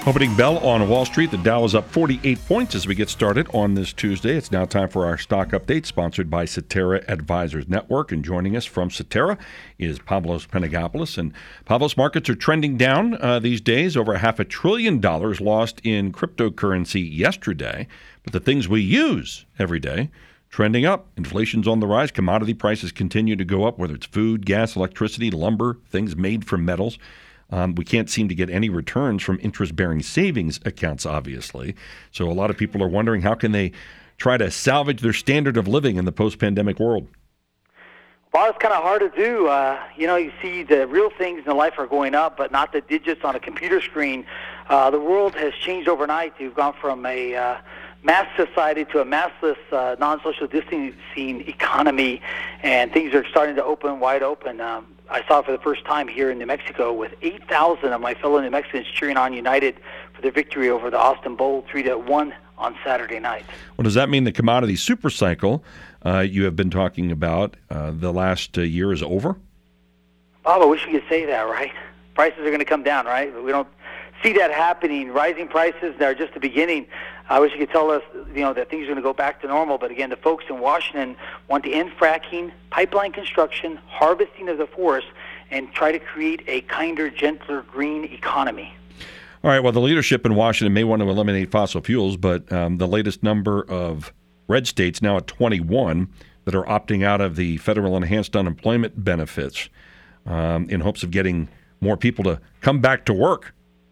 Opening bell on Wall Street, the Dow is up 48 points as we get started on this Tuesday. It's now time for our stock update, sponsored by Cetera Advisors Network. And joining us from Cetera is Pavlos Panagopoulos. And Pavlos, markets are trending down these days, over $500 billion lost in cryptocurrency yesterday. But the things we use every day, trending up. Inflation's on the rise. Commodity prices continue to go up, whether it's food, gas, electricity, lumber, things made from metals. We can't seem to get any returns from interest-bearing savings accounts, obviously. So a lot of people are wondering, how can they try to salvage their standard of living in the post-pandemic world? Well, it's kind of hard to do. You see the real things in life are going up, but not the digits on a computer screen. The world has changed overnight. You've gone from a mass society to a massless, non-social distancing economy, and things are starting to open wide open. I saw it for the first time here in New Mexico with 8,000 of my fellow New Mexicans cheering on United for their victory over the Austin Bowl 3-1 on Saturday night. Well, does that mean the commodity supercycle you have been talking about the last year is over? Bob, I wish we could say that, right? Prices are going to come down, right? But we don't see that happening. Rising prices are just the beginning. I wish you could tell us, that things are going to go back to normal. But again, the folks in Washington want to end fracking, pipeline construction, harvesting of the forest, and try to create a kinder, gentler, green economy. All right, well, the leadership in Washington may want to eliminate fossil fuels, but the latest number of red states, now at 21, that are opting out of the federal enhanced unemployment benefits in hopes of getting more people to come back to work.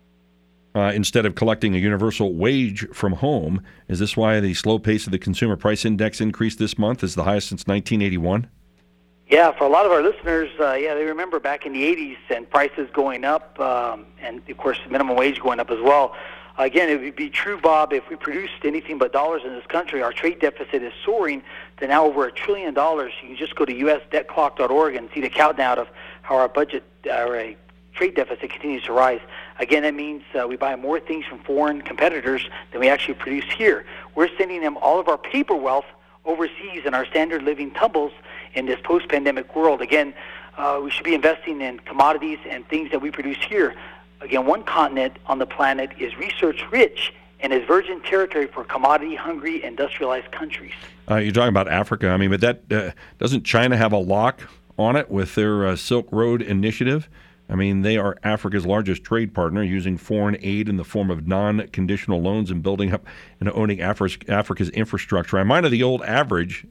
Instead of collecting a universal wage from home. Is this why the slow pace of the Consumer Price Index increase this month is the highest since 1981? Yeah, for a lot of our listeners, they remember back in the 80s and prices going up, and, of course, minimum wage going up as well. Again, it would be true, Bob, if we produced anything but dollars in this country. Our trade deficit is soaring to now over $1 trillion. You can just go to usdebtclock.org and see the countdown of how our budget, trade deficit continues to rise. Again, that means we buy more things from foreign competitors than we actually produce here. We're sending them all of our paper wealth overseas, and our standard living tumbles in this post-pandemic world. Again, we should be investing in commodities and things that we produce here. Again, one continent on the planet is research-rich and is virgin territory for commodity-hungry, industrialized countries. You're talking about Africa. I mean, but that doesn't China have a lock on it with their Silk Road initiative? I mean, they are Africa's largest trade partner, using foreign aid in the form of non-conditional loans and building up and owning Africa's infrastructure. I'm reminded of the old adage,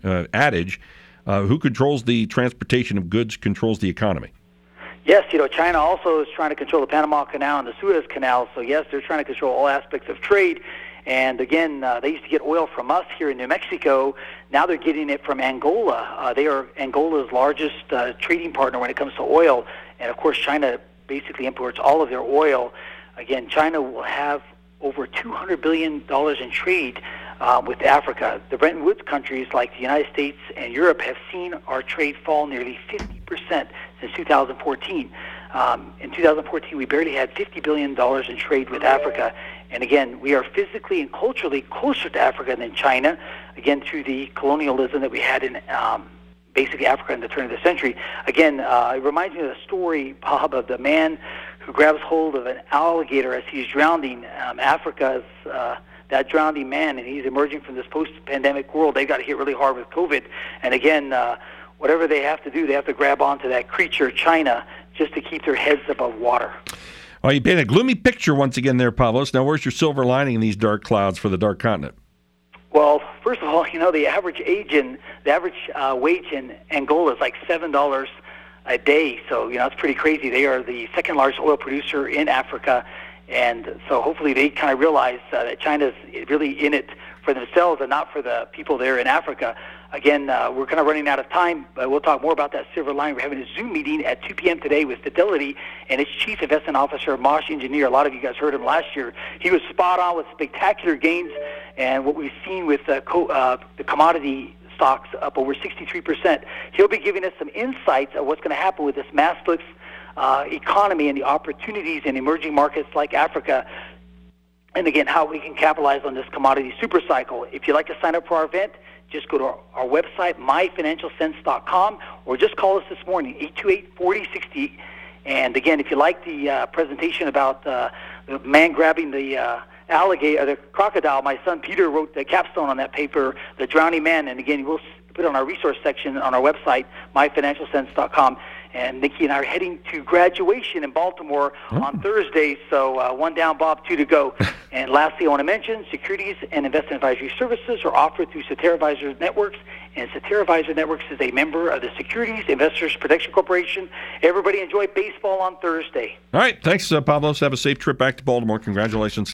who controls the transportation of goods controls the economy. Yes, China also is trying to control the Panama Canal and the Suez Canal. So, yes, they're trying to control all aspects of trade. And, again, they used to get oil from us here in New Mexico. Now they're getting it from Angola. They are Angola's largest trading partner when it comes to oil. And, of course, China basically imports all of their oil. Again, China will have over $200 billion in trade with Africa. The Bretton Woods countries like the United States and Europe have seen our trade fall nearly 50% since 2014. In 2014, we barely had $50 billion in trade with Africa. And again, we are physically and culturally closer to Africa than China, again, through the colonialism that we had in basically Africa in the turn of the century. Again, it reminds me of the story, Bob, of the man who grabs hold of an alligator as he's drowning. Africa's that drowning man, and he's emerging from this post-pandemic world. They got hit really hard with COVID. And again, whatever they have to do, they have to grab onto that creature, China, just to keep their heads above water. Well, you paint a gloomy picture once again there, Pavlos. Now, where's your silver lining in these dark clouds for the dark continent? Well, first of all, the average wage in Angola is like $7 a day. So, it's pretty crazy. They are the second largest oil producer in Africa. And so hopefully they kind of realize that China's really in it for themselves and not for the people there in Africa. Again, we're kind of running out of time, but we'll talk more about that silver line. We're having a Zoom meeting at 2 p.m. today with Fidelity and its Chief Investment Officer, Mosh Engineer. A lot of you guys heard him last year. He was spot on with spectacular gains, and what we've seen with the commodity stocks up over 63%. He'll be giving us some insights of what's going to happen with this massless economy and the opportunities in emerging markets like Africa, and again, how we can capitalize on this commodity supercycle. If you'd like to sign up for our event, just go to our website, myfinancialsense.com, or just call us this morning, 828-4060. And again, if you like the presentation about the man grabbing the alligator, the crocodile. My son Peter wrote the capstone on that paper, The Drowning Man. And again, we'll put it on our resource section on our website, myfinancialsense.com. And Nikki and I are heading to graduation in Baltimore on Thursday. So 1 down, Bob, 2 to go. And lastly, I want to mention securities and investment advisory services are offered through Cetera Advisors Networks. And Cetera Advisors Networks is a member of the Securities Investors Protection Corporation. Everybody enjoy baseball on Thursday. All right. Thanks, Pavlos. Have a safe trip back to Baltimore. Congratulations.